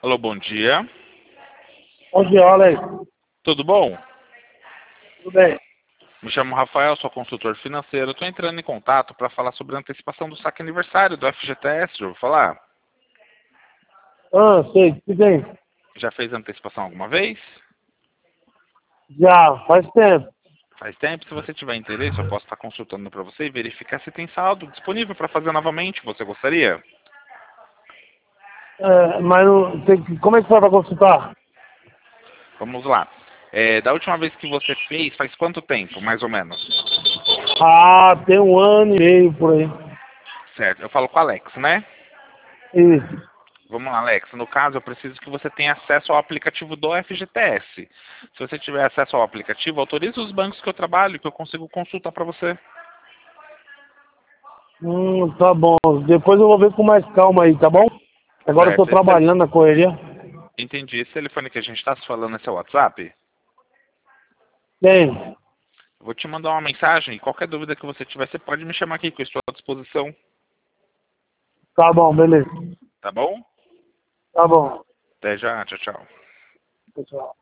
Alô, bom dia. Bom dia, Alex. Tudo bom? Tudo bem? Me chamo Rafael, sou consultor financeiro. Estou entrando em contato para falar sobre a antecipação do saque aniversário do FGTS. Já ouviu falar? Sei, tudo bem. Já fez antecipação alguma vez? Já, faz tempo. Faz tempo. Se você tiver interesse, eu posso estar consultando para você e verificar se tem saldo disponível para fazer novamente. Você gostaria? Mas não, como é que foi para consultar? Vamos lá. Da última vez que você fez, faz quanto tempo, mais ou menos? Tem 1 ano e meio por aí. Certo. Eu falo com o Alex, né? Isso. Vamos lá, Alex. No caso, eu preciso que você tenha acesso ao aplicativo do FGTS. Se você tiver acesso ao aplicativo, autorize os bancos que eu trabalho, que eu consigo consultar para você. Tá bom. Depois eu vou ver com mais calma aí, tá bom? Agora eu tô Certo. trabalhando na correria. Entendi. Esse telefone que a gente está se falando é seu WhatsApp? Tem. Eu vou te mandar uma mensagem e qualquer dúvida que você tiver, você pode me chamar aqui, que eu estou à disposição. Tá bom, beleza. Tá bom? Tá bom. Até já. Tchau, tchau. Pessoal.